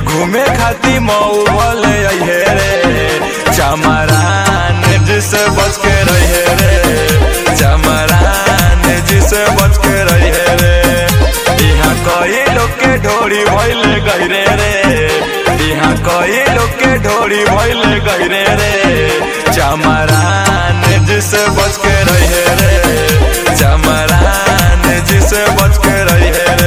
घूमे खाती मऊ भले अहे रे चमरान जिसे बच के रहे रे चमरान जिसे बच के रहे रे। यहाँ कई लोग के ढोरी भइले गहरे रे यहाँ कई लोग के ढोरी भइले गहरे रे चमरान जिसे बच के रहे रे चमरान जिसे बच के रहे रे।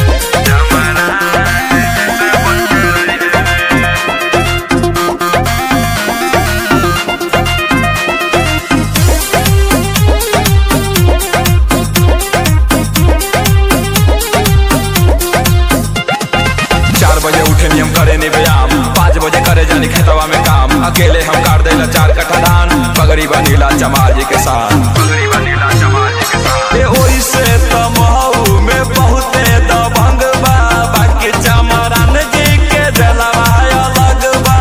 बजे उठे नियम करे नी व्यायाम 5 बजे करे जानी खेतवा में काम अकेले हम काट देला 4 कट्ठा धान पगड़ी बनीला चमार जी के साथ ओई से तमहू में बहुते दबंग बा बाकी चमरान जी के दिलवा अलग बा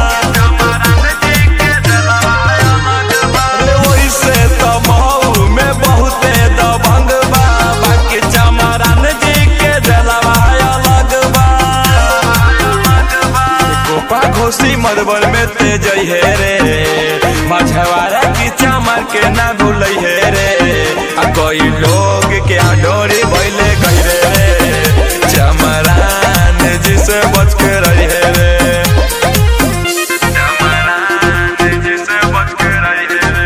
ओई से तमहू में बहुते दबंग बा बाकी चमरान जी के दिलवा घोसी मधुबन में तेज है रे मझवारा की चमर के ना भूल है रे कोई लोग के डोरी भइले गहरे रे चमरान जिसे बच के रहे रे चमरान जिसे बच के रहे रे।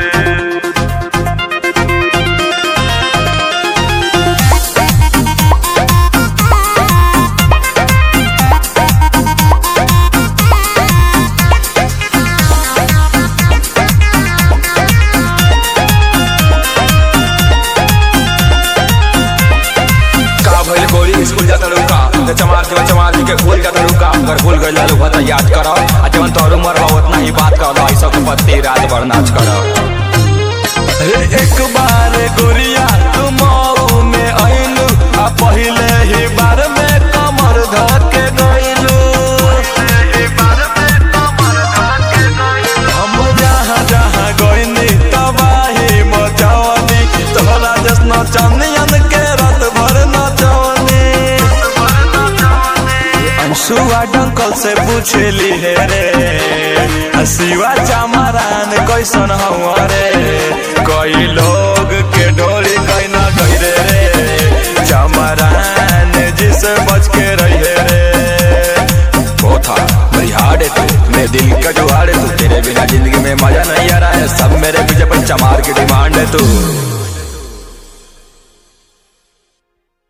स्कूल जाता रुका चमार जी के भूल जाता रुका अगर भूल गई लालू भता याद करो आ जवन तोर उम्र बा उतना ही बात करो ऐसा पत्ती रात भर नाच करो। एक बार गोरिया तुम मऊ में आइलू आ पहले ही बार में कमर धर के गइलू हम जहाँ जहाँ गइनी तबाही मचावनी तोहरा जसना चंदियन के रात भर नचवनी अंशुआ डंकल से पूछली है रे शिवा चमरान कैसन हुआ रे कई लोग के ढोरी कैना गहरे रे चमरान जिसे बच के रहे रे। वो था मेरी हार्ड है तू मेरे दिल का जुगाड़ है तू तेरे बिना जिंदगी में मजा नहीं आ रहा है सब मेरे पीछे पर चमार की डिमांड है तू।